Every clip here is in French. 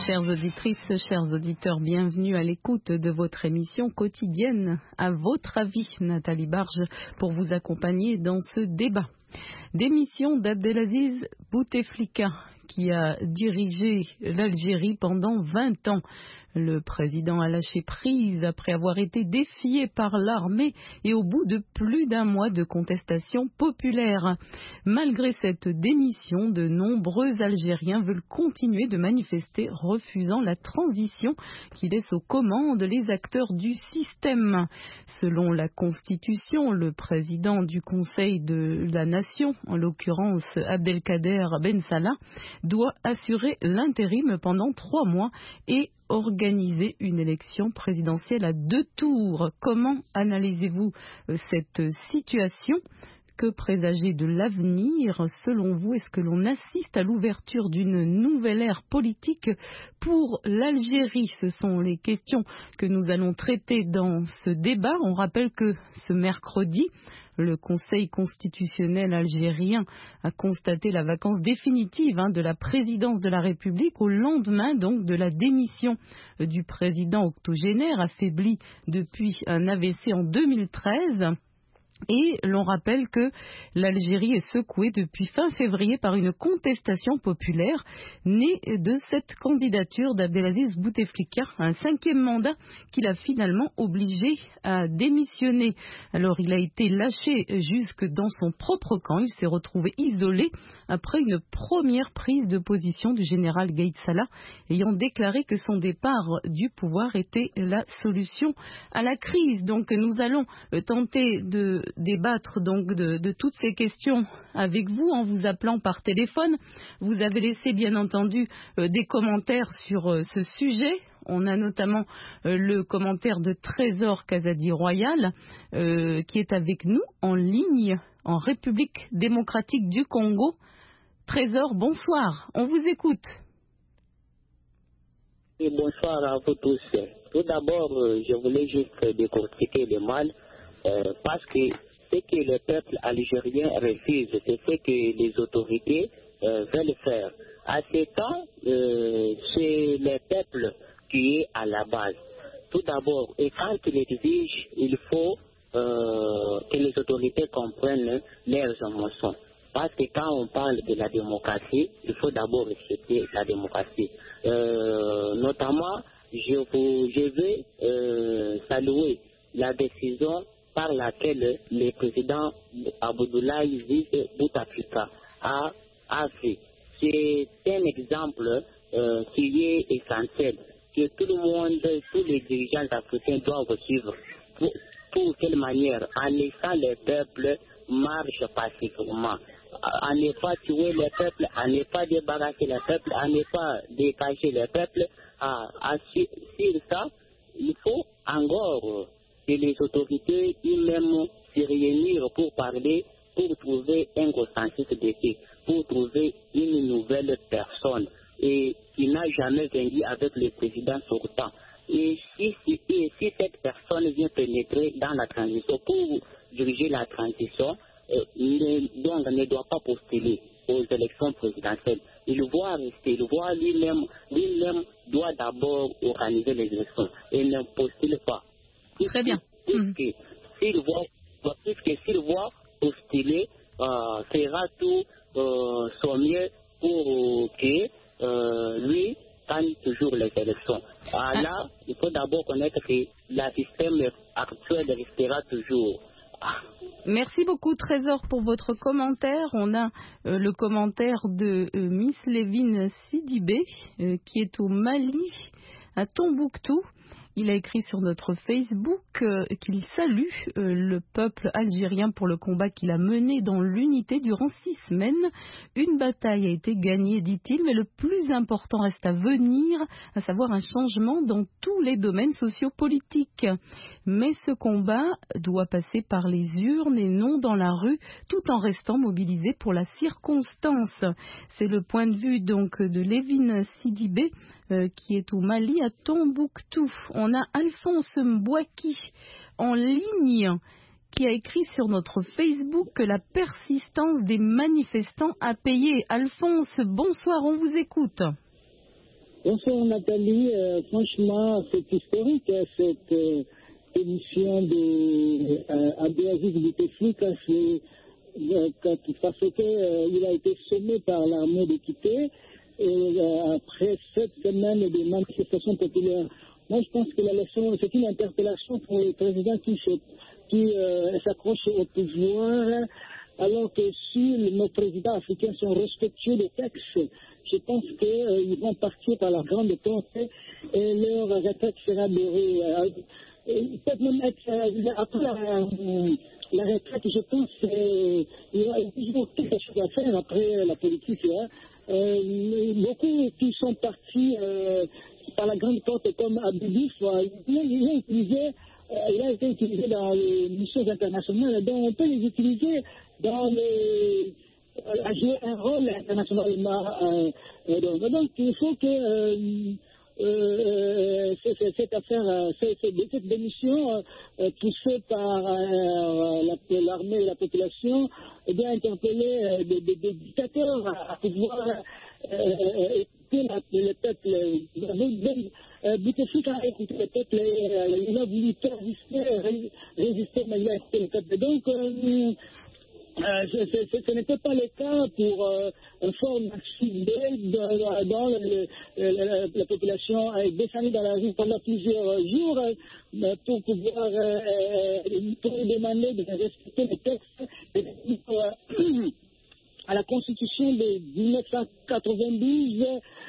Chères auditrices, chers auditeurs, bienvenue à l'écoute de votre émission quotidienne. À votre avis, Nathalie Barge, pour vous accompagner dans ce débat. Démission d'Abdelaziz Bouteflika, qui a dirigé l'Algérie pendant 20 ans. Le président a lâché prise après avoir été défié par l'armée et au bout de plus d'un mois de contestation populaire. Malgré cette démission, de nombreux Algériens veulent continuer de manifester, refusant la transition qui laisse aux commandes les acteurs du système. Selon la Constitution, le président du Conseil de la Nation, en l'occurrence Abdelkader Ben Salah, doit assurer l'intérim pendant 3 mois et organiser une élection présidentielle à 2 tours. Comment analysez-vous cette situation ? Que présager de l'avenir, selon vous? Est-ce que l'on assiste à l'ouverture d'une nouvelle ère politique pour l'Algérie? Ce sont les questions que nous allons traiter dans ce débat. On rappelle que ce mercredi, le Conseil constitutionnel algérien a constaté la vacance définitive de la présidence de la République au lendemain donc de la démission du président octogénaire affaibli depuis un AVC en 2013. Et l'on rappelle que l'Algérie est secouée depuis fin février par une contestation populaire née de cette candidature d'Abdelaziz Bouteflika, un 5e mandat qu'il a finalement obligé à démissionner. Alors il a été lâché jusque dans son propre camp, il s'est retrouvé isolé après une première prise de position du général Gaïd Salah, ayant déclaré que son départ du pouvoir était la solution à la crise. Donc nous allons tenter de débattre donc de toutes ces questions avec vous en vous appelant par téléphone. Vous avez laissé bien entendu des commentaires sur ce sujet. On a notamment le commentaire de Trésor Kazadi Royal qui est avec nous en ligne en République démocratique du Congo. Trésor, bonsoir, on vous écoute. Et bonsoir à vous tous. Tout d'abord, je voulais juste décortiquer le mal parce que ce que le peuple algérien refuse, c'est ce que les autorités veulent faire. À ce temps, c'est le peuple qui est à la base. Tout d'abord, et quand il exige, il faut que les autorités comprennent leurs émotions. Parce que quand on parle de la démocratie, il faut d'abord respecter la démocratie. Notamment, je veux saluer la décision par laquelle le président Abdoulaye Bouteflika a fait. C'est un exemple qui est essentiel, que tout le monde, tous les dirigeants africains doivent suivre. Pour quelle manière? En laissant le peuple marche pacifiquement, à ne pas tuer le peuple, à ne pas débarrasser le peuple, à ne pas décacher le peuple. Sur ça, il faut encore que les autorités eux-mêmes se réunissent pour parler, pour trouver un consensus de paix, pour trouver une nouvelle personne et qui n'a jamais vaincu avec le président sortant. Et si cette personne vient pénétrer dans la transition pour diriger la transition, donc ne doit pas postuler aux élections présidentielles. Il doit rester, lui-même doit d'abord organiser les élections et ne postule pas. Très bien. Puisque s'il voit postuler, fera tout son mieux pour que lui gagne toujours les élections. Là, il faut d'abord connaître que le système actuel restera toujours. Merci beaucoup Trésor pour votre commentaire. On a le commentaire de Miss Lévin Sidibé qui est au Mali, à Tombouctou. Il a écrit sur notre Facebook qu'il salue le peuple algérien pour le combat qu'il a mené dans l'unité durant 6 semaines. Une bataille a été gagnée, dit-il, mais le plus important reste à venir, à savoir un changement dans tous les domaines sociopolitiques. Mais ce combat doit passer par les urnes et non dans la rue, tout en restant mobilisé pour la circonstance. C'est le point de vue donc de Lévin Sidibé qui est au Mali, à Tombouctou. On a Alphonse Mbouaki en ligne qui a écrit sur notre Facebook que la persistance des manifestants a payé. Alphonse, bonsoir, on vous écoute. Bonsoir Nathalie, franchement c'est historique cette émission de Abdelaziz Bouteflika parce qu'il a été sommé par l'armée de quitter après 7 semaines de manifestations populaires. Moi je pense que la leçon, c'est une interpellation pour le président qui s'accroche au pouvoir, alors que si nos présidents africains sont respectueux des textes, je pense qu'ils vont partir par la grande porte et leur retraite sera dorée. Peut-être même être, après la retraite, je pense qu'il y aura toujours quelque chose à faire après la politique. Beaucoup qui sont partis par la grande porte comme Abidif, il a été utilisé dans les missions internationales, donc on peut les utiliser à jouer un rôle internationalement. Donc il faut que cette affaire, cette démission poussée par l'armée et la population, eh bien interpeller des dictateurs à pouvoir écouter le peuple. Bouteflika a écouté le peuple, il a voulu résister, mais il a écouté le peuple. Donc, ce n'était pas le cas pour un fort marxisme dont la population est descendue dans la rue pendant plusieurs jours pour pouvoir pour demander de respecter les textes à la Constitution de 1992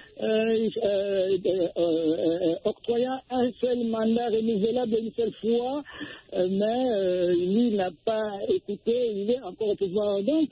octroyant un seul mandat renouvelable une seule fois, mais lui n'a pas écouté, il est encore au pouvoir. Donc,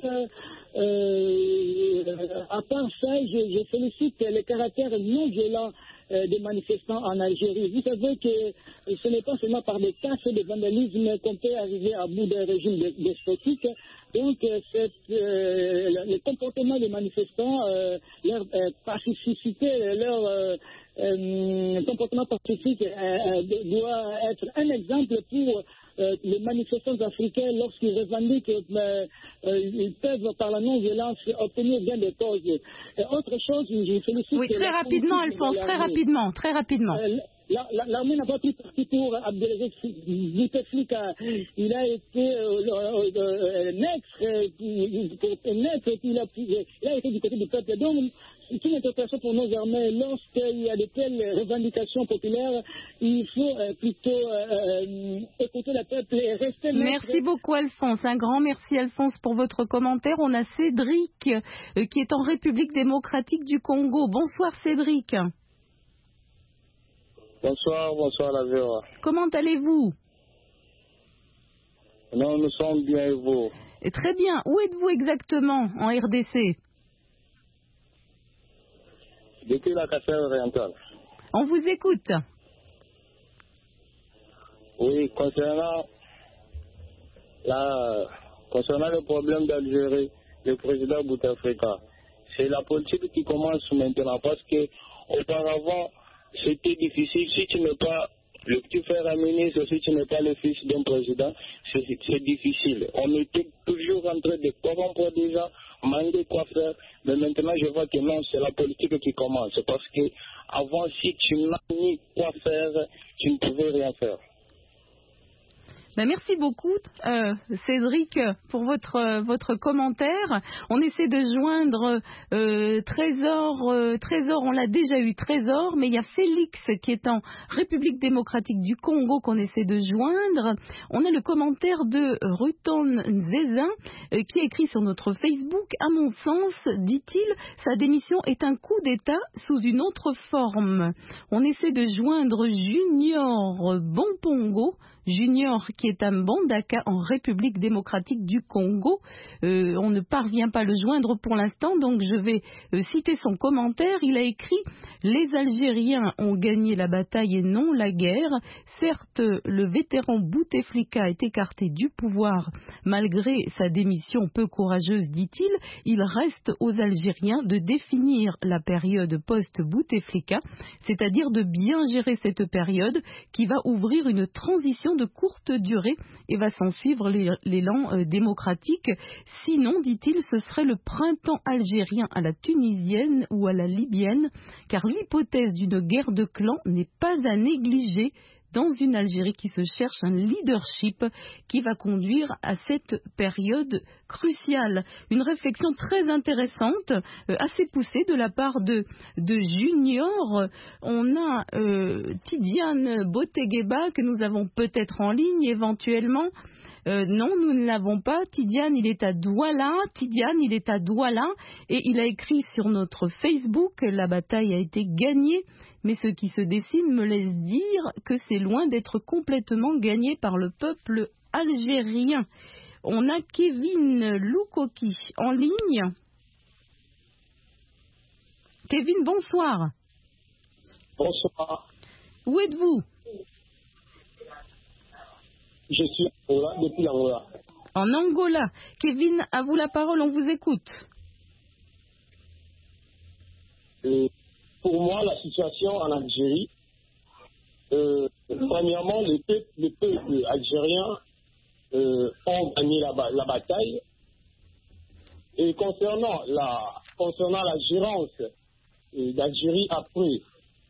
à part ça, je félicite le caractère non violent des manifestants en Algérie. Vous savez que ce n'est pas seulement par des casses de vandalisme qu'on peut arriver à bout d'un régime despotique. Donc, le comportement des manifestants, leur pacificité, leur comportement pacifique doit être un exemple pour les manifestants africains lorsqu'ils revendiquent ils peuvent par la non-violence obtenir gain de cause. Autre chose, je félicite... Oui, très rapidement, Alphonse, très rapidement. L'armée n'a pas pris parti pour Abdelaziz Bouteflika. Il a été naître, il a été du côté du peuple. Donc, c'est une interprétation pour nos armées. Lorsqu'il y a de telles revendications populaires, il faut plutôt écouter le peuple et rester... Merci beaucoup, Alphonse. Un grand merci, Alphonse, pour votre commentaire. On a Cédric qui est en République démocratique du Congo. Bonsoir, Cédric. Bonsoir la VOA. Comment allez-vous? Non, nous sommes bien et vous? Et très bien. Où êtes-vous exactement en RDC? Depuis la Kasai orientale. On vous écoute. Oui, concernant le problème d'Algérie, le président Bouteflika, c'est la politique qui commence maintenant parce que auparavant, c'était difficile. Si tu n'es pas le petit frère à ministre, si tu n'es pas le fils d'un président, c'est difficile. On était toujours en train de corrompre des gens, demander quoi faire, mais maintenant je vois que non, c'est la politique qui commence. Parce que avant, si tu n'as ni quoi faire, tu ne pouvais rien faire. Merci beaucoup, Cédric, pour votre commentaire. On essaie de joindre Trésor, on l'a déjà eu, Trésor, mais il y a Félix qui est en République démocratique du Congo qu'on essaie de joindre. On a le commentaire de Ruton Nzezin qui écrit sur notre Facebook: à mon sens, dit-il, sa démission est un coup d'État sous une autre forme. On essaie de joindre Junior Bonpongo, Junior qui est à Mbandaka en République démocratique du Congo. On ne parvient pas à le joindre pour l'instant, donc je vais citer son commentaire. Il a écrit: les Algériens ont gagné la bataille et non la guerre. Certes, le vétéran Bouteflika est écarté du pouvoir malgré sa démission peu courageuse, dit-il. Il reste aux Algériens de définir la période post-Bouteflika, c'est-à-dire de bien gérer cette période qui va ouvrir une transition de courte durée et va s'en suivre l'élan démocratique. Sinon, dit-il, ce serait le printemps algérien à la tunisienne ou à la libyenne, car l'hypothèse d'une guerre de clans n'est pas à négliger dans une Algérie qui se cherche un leadership qui va conduire à cette période cruciale. Une réflexion très intéressante, assez poussée de la part de Junior. On a Tidiane Botegueba que nous avons peut-être en ligne éventuellement. Non, nous ne l'avons pas. Tidiane, il est à Douala. Et il a écrit sur notre Facebook: la bataille a été gagnée, mais ce qui se dessine me laisse dire que c'est loin d'être complètement gagné par le peuple algérien. On a Kevin Loukoki en ligne. Kevin, bonsoir. Bonsoir. Où êtes-vous? Je suis depuis l'Angola. En Angola. Kevin, à vous la parole, on vous écoute. Pour moi, la situation en Algérie, premièrement, les peuples algériens ont gagné la bataille. Et concernant la gérance d'Algérie après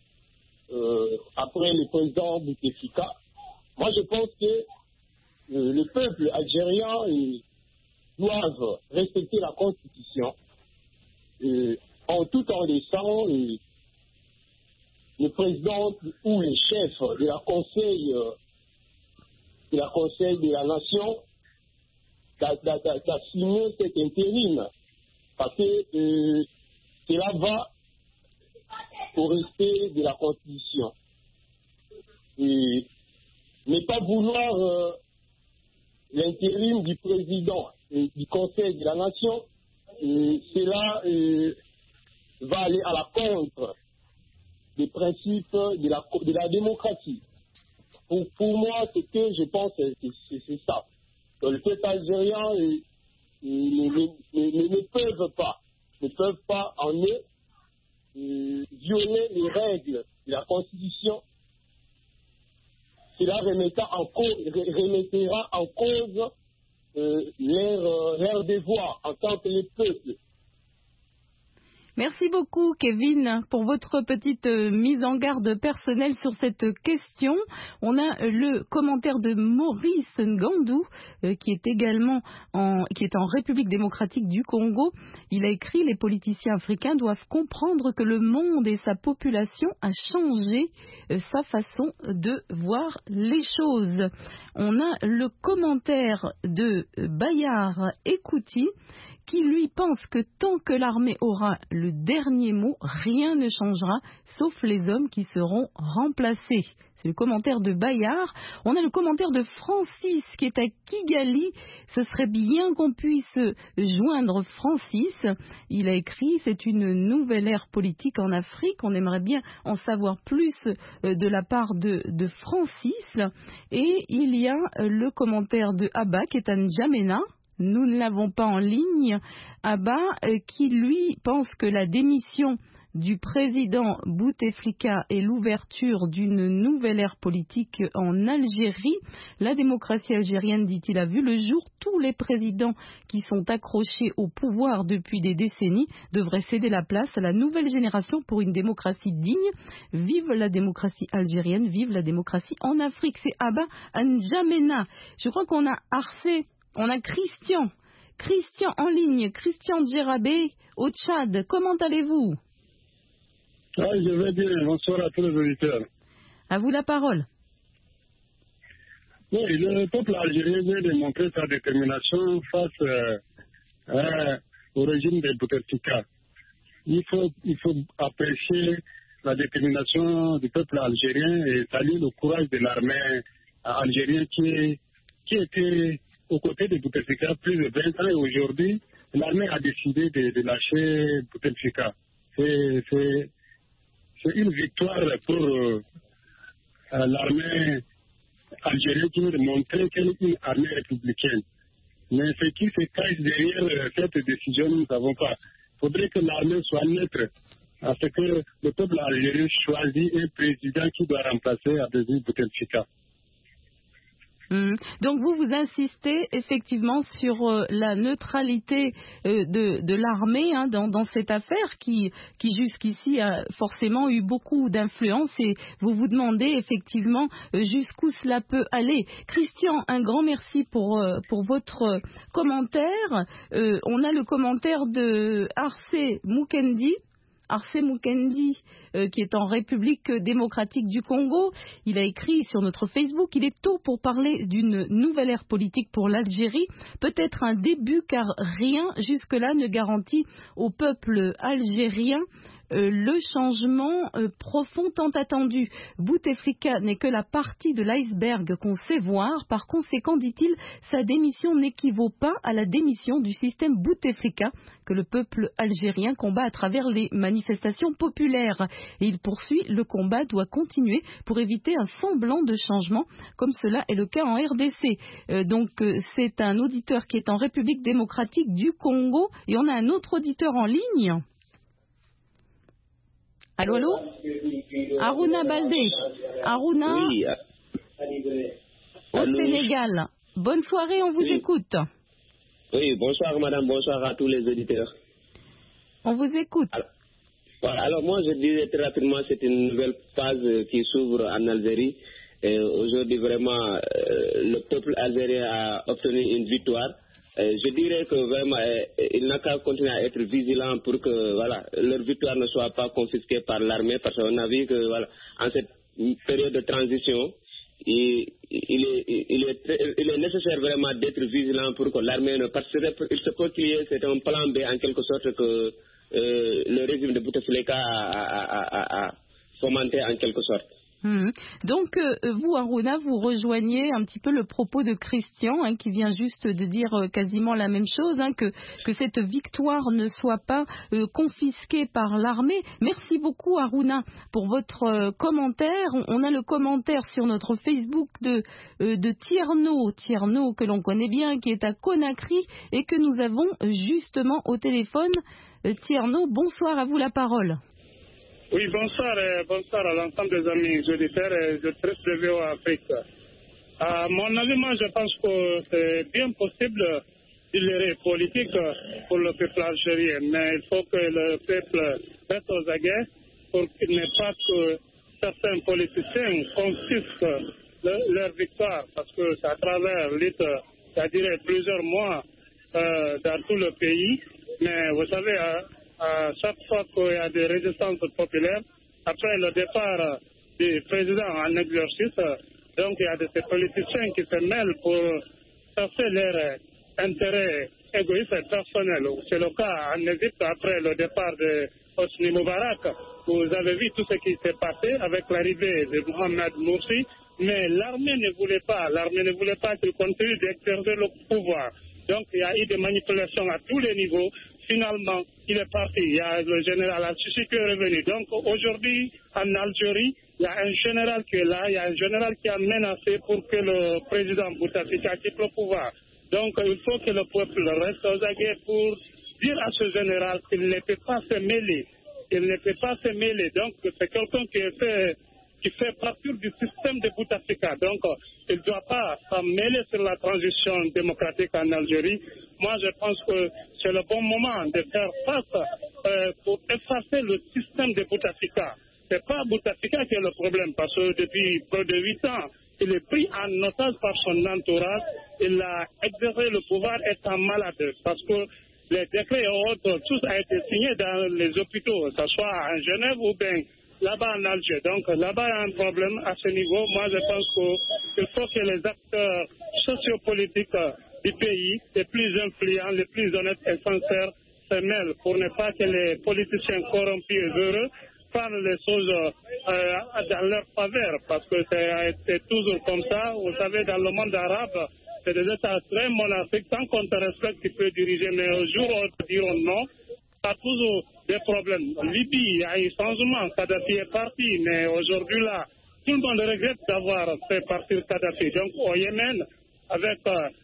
le président Bouteflika, moi je pense que le peuple algérien doivent respecter la Constitution tout en laissant le président ou les chefs de la Conseil de la Nation d'assumer cet intérim, parce que cela va au respect de la Constitution. Et ne pas vouloir l'intérim du président et du Conseil de la Nation, cela va aller à la contre des principes de la démocratie. Pour moi, c'est que je pense que c'est ça. Le peuple algérien ne peuvent pas en eux violer les règles de la Constitution. Cela remettra en cause leur devoir en tant que peuple. Merci beaucoup, Kevin, pour votre petite mise en garde personnelle sur cette question. On a le commentaire de Maurice Ngandou, qui est également en République démocratique du Congo. Il a écrit: les politiciens africains doivent comprendre que le monde et sa population a changé sa façon de voir les choses. On a le commentaire de Bayard Ekouti, qui lui pense que tant que l'armée aura le dernier mot, rien ne changera, sauf les hommes qui seront remplacés. C'est le commentaire de Bayard. On a le commentaire de Francis, qui est à Kigali. Ce serait bien qu'on puisse joindre Francis. Il a écrit: c'est une nouvelle ère politique en Afrique. On aimerait bien en savoir plus de la part de Francis. Et il y a le commentaire de Abba, qui est à N'Djamena. Nous ne l'avons pas en ligne. Abba, qui lui pense que la démission du président Bouteflika et l'ouverture d'une nouvelle ère politique en Algérie. La démocratie algérienne, dit-il, a vu le jour. Tous les présidents qui sont accrochés au pouvoir depuis des décennies devraient céder la place à la nouvelle génération pour une démocratie digne. Vive la démocratie algérienne, vive la démocratie en Afrique. C'est Abba N'Djamena. Je crois qu'on a Arcé. On a Christian en ligne, Christian Djerabé au Tchad. Comment allez-vous? Je vais bien. Bonsoir à tous les auditeurs. À vous la parole. Oui, le peuple algérien vient de montrer sa détermination face au régime de Bouteflika. Il faut apprécier la détermination du peuple algérien et saluer le courage de l'armée algérienne qui était aux côtés de Bouteflika plus de 20 ans, et aujourd'hui, l'armée a décidé de lâcher Bouteflika. C'est une victoire pour l'armée algérienne qui veut montrer qu'elle est une armée républicaine. Mais ce qui se cache derrière cette décision, nous ne savons pas. Il faudrait que l'armée soit neutre, parce que le peuple algérien choisit un président qui doit remplacer Abdelaziz Bouteflika. Donc vous insistez effectivement sur la neutralité de l'armée dans cette affaire qui jusqu'ici a forcément eu beaucoup d'influence, et vous vous demandez effectivement jusqu'où cela peut aller. Christian, un grand merci pour votre commentaire. On a le commentaire de Arce Mukendi, qui est en République démocratique du Congo. Il a écrit sur notre Facebook: il est tôt pour parler d'une nouvelle ère politique pour l'Algérie. Peut-être un début, car rien jusque-là ne garantit au peuple algérien le changement profond tant attendu. Bouteflika n'est que la partie de l'iceberg qu'on sait voir. Par conséquent, dit-il, sa démission n'équivaut pas à la démission du système Bouteflika que le peuple algérien combat à travers les manifestations populaires. Et il poursuit: le combat doit continuer pour éviter un semblant de changement, comme cela est le cas en RDC. Donc c'est un auditeur qui est en République démocratique du Congo, et on a un autre auditeur en ligne. Allô, allô? Aruna Baldé. Aruna, oui. Au Sénégal. Bonne soirée, on vous écoute. Oui, bonsoir madame, bonsoir à tous les auditeurs. On vous écoute. Alors moi je disais très rapidement, c'est une nouvelle phase qui s'ouvre en Algérie. Et aujourd'hui vraiment, le peuple algérien a obtenu une victoire. Je dirais que vraiment, il n'a qu'à continuer à être vigilant pour que leur victoire ne soit pas confisquée par l'armée, parce qu'on a vu que en cette période de transition, il est nécessaire vraiment d'être vigilant pour que l'armée ne participe. Il se peut qu'il y ait, c'est un plan B en quelque sorte que le régime de Bouteflika a fomenté en quelque sorte. Donc, vous, Aruna, vous rejoignez un petit peu le propos de Christian, qui vient juste de dire quasiment la même chose, que cette victoire ne soit pas confisquée par l'armée. Merci beaucoup, Aruna, pour votre commentaire. On a le commentaire sur notre Facebook de Tierno, que l'on connaît bien, qui est à Conakry et que nous avons justement au téléphone. Tierno, bonsoir, à vous la parole. Oui, bonsoir à l'ensemble des amis auditeurs de VOA Afrique. À mon avis, moi, je pense que c'est bien possible d'y politique pour le peuple algérien, mais il faut que le peuple reste aux aguets pour qu'il n'y ait pas que certains politiciens confisquent leur victoire, parce que c'est à travers lutte, ça dirait plusieurs mois dans tout le pays, mais vous savez, à chaque fois qu'il y a des résistances populaires, après le départ du président en exercice, donc il y a ces politiciens qui se mêlent pour chercher leurs intérêts égoïstes et personnels. C'est le cas en Égypte après le départ de Hosni Moubarak. Vous avez vu tout ce qui s'est passé avec l'arrivée de Mohamed Morsi, mais l'armée ne voulait pas qu'il continue d'exercer le pouvoir. Donc il y a eu des manipulations à tous les niveaux. Finalement, il est parti. Il y a le général Al-Sisi qui est revenu. Donc aujourd'hui, en Algérie, il y a un général qui est là. Il y a un général qui a menacé pour que le président Bouteflika quitte le pouvoir. Donc il faut que le peuple reste aux aguets pour dire à ce général qu'il ne peut pas se mêler. Donc c'est quelqu'un qui fait partie du système de Bouteflika. Donc, il ne doit pas s'en mêler sur la transition démocratique en Algérie. Moi, je pense que c'est le bon moment de faire face pour effacer le système de Bouteflika. Ce n'est pas Bouteflika qui est le problème, parce que depuis près de 8 ans, il est pris en otage par son entourage. Il a exercé le pouvoir étant malade, parce que les décrets et autres, tout a été signé dans les hôpitaux, que ce soit en Genève ou bien là-bas en Algérie. Donc là-bas, il y a un problème à ce niveau. Moi, je pense qu'il faut que les acteurs sociopolitiques du pays, les plus influents, les plus honnêtes et sincères, se mêlent pour ne pas que les politiciens corrompus et heureux prennent les choses dans leur faveur. Parce que c'est toujours comme ça. Vous savez, dans le monde arabe, c'est des États très monarchiques. Tant qu'on te respecte, tu peux diriger, mais un jour, on te dira non. Il y a toujours des problèmes. En Libye, il y a eu changement. Kadhafi est parti, mais aujourd'hui, là, tout le monde regrette d'avoir fait partir Kadhafi. Donc, au Yémen, avec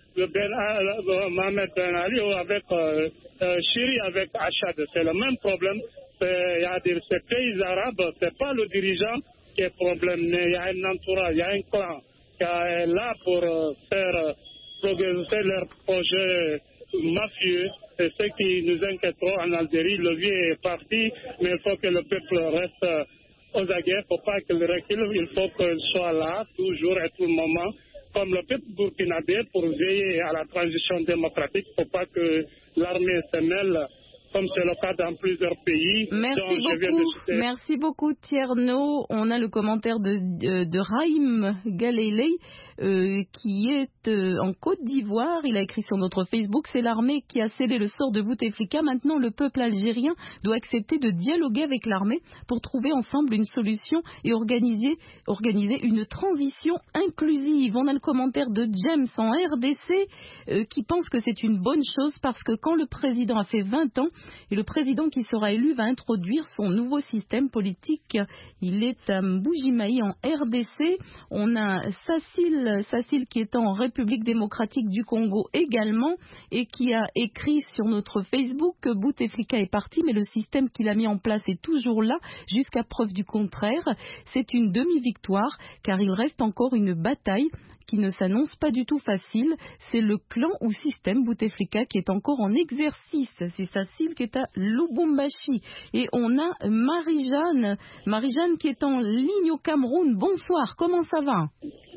Mohamed Ben Ali ou avec Syrie, avec Achad, c'est le même problème. Il y a ces pays arabes, ce n'est pas le dirigeant qui est problème, mais il y a un entourage, il y a un clan. qui est là pour faire progresser leurs projets mafieux. C'est ce qui nous inquiète trop en Algérie. Le vieux est parti, mais il faut que le peuple reste aux aguets. Il ne faut pas qu'il recule, il faut qu'il soit là, toujours et tout le moment, comme le peuple burkinabé, pour veiller à la transition démocratique. Il ne faut pas que l'armée se mêle, comme c'est le cas dans plusieurs pays. Merci beaucoup Tierno. On a le commentaire de Raïm Galelei qui est en Côte d'Ivoire. Il a écrit sur notre Facebook: c'est l'armée qui a scellé le sort de Bouteflika. Maintenant le peuple algérien doit accepter de dialoguer avec l'armée pour trouver ensemble une solution et organiser une transition inclusive. On a le commentaire de James en RDC qui pense que c'est une bonne chose parce que quand le président a fait 20 ans et le président qui sera élu va introduire son nouveau système politique. Il est à Mbujimayi en RDC. On a Sacil qui est en République démocratique du Congo également et qui a écrit sur notre Facebook que Bouteflika est parti mais le système qu'il a mis en place est toujours là jusqu'à preuve du contraire. C'est une demi-victoire car il reste encore une bataille qui ne s'annonce pas du tout facile. C'est le clan ou système Bouteflika qui est encore en exercice. C'est Sacil qui est à Lubumbashi. Et on a Marie-Jeanne qui est en ligne au Cameroun. Bonsoir, comment ça va?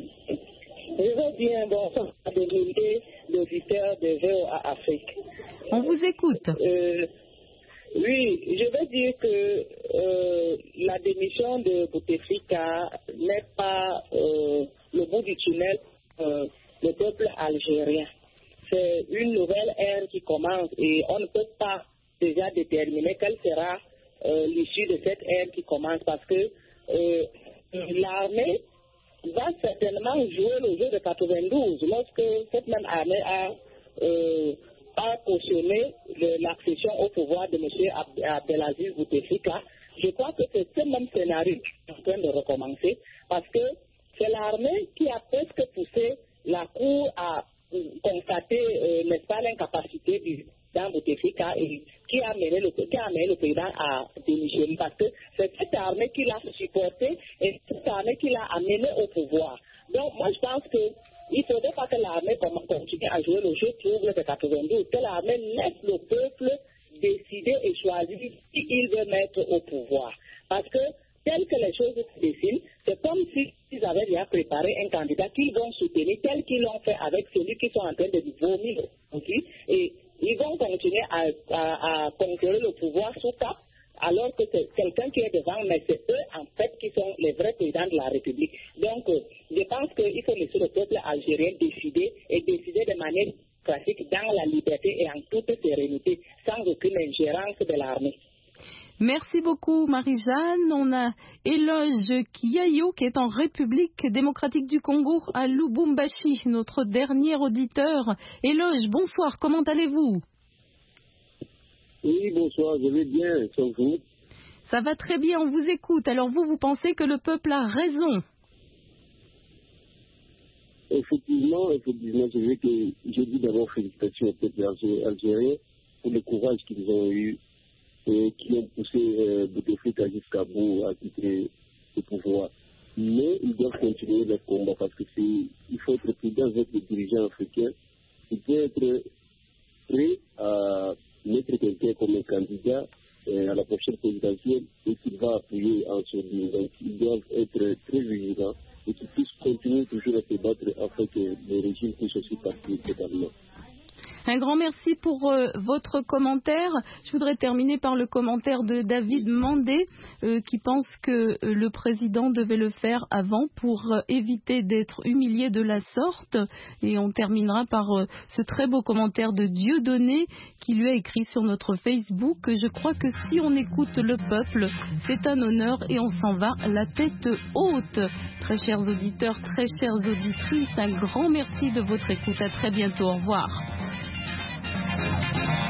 Je vais bien, bonsoir à l'auditeurs de VOA Afrique. On vous écoute. Oui, je veux dire que la démission de Bouteflika n'est pas le bout du tunnel le peuple algérien. C'est une nouvelle ère qui commence et on ne peut pas déjà déterminer quelle sera l'issue de cette ère qui commence parce que l'armée va certainement jouer le jeu de 92 lorsque cette même armée a cautionné l'accession au pouvoir de M. Abdelaziz Bouteflika. Je crois que c'est ce même scénario qui est en train de recommencer parce que c'est l'armée qui a presque poussé la Cour à constater, n'est-ce pas, l'incapacité du président Bouteflika et qui a amené le président à démissionner parce que c'est cette armée qui l'a supporté et cette armée qui l'a amené au pouvoir. Donc moi je pense qu'il ne faudrait pas que l'armée continue à jouer le jeu trouble de 92, que l'armée laisse le peuple décider et choisir qui il veut mettre au pouvoir. Parce que tel que les choses se dessinent, c'est comme s'ils avaient déjà préparé un candidat qu'ils vont soutenir tel qu'ils l'ont fait avec celui qui sont en train de vomir. Okay? Et ils vont continuer à conquérir le pouvoir sous cap, alors que c'est quelqu'un qui est devant, mais c'est eux en fait qui sont les vrais présidents de la République. Donc, je pense qu'il faut laisser le peuple algérien décider et décider de manière démocratique dans la liberté et en toute sérénité, sans aucune ingérence de l'armée. Merci beaucoup Marie-Jeanne. On a Éloge Kiayo qui est en République démocratique du Congo à Lubumbashi, notre dernier auditeur. Éloge, bonsoir, comment allez-vous? Oui, bonsoir, je vais bien, sans vous. Ça va très bien, on vous écoute. Alors vous pensez que le peuple a raison? Effectivement, je dis d'abord félicitations au peuple algérien pour le courage qu'ils ont eu et qui ont poussé Bouteflika jusqu'à bout à quitter le pouvoir. Mais ils doivent continuer leur combat parce que il faut être prudent avec les dirigeants africains. Il peut être prêt à mettre quelqu'un comme un candidat à la prochaine présidentielle et qu'il va appuyer en ce lieu. Donc ils doivent être très vigilants et qu'ils puissent continuer toujours à se battre afin que le régime puisse aussi partir totalement. Un grand merci pour votre commentaire. Je voudrais terminer par le commentaire de David Mandé qui pense que le président devait le faire avant pour éviter d'être humilié de la sorte. Et on terminera par ce très beau commentaire de Dieudonné qui lui a écrit sur notre Facebook que je crois que si on écoute le peuple, c'est un honneur et on s'en va la tête haute. Très chers auditeurs, très chères auditrices, un grand merci de votre écoute. À très bientôt. Au revoir.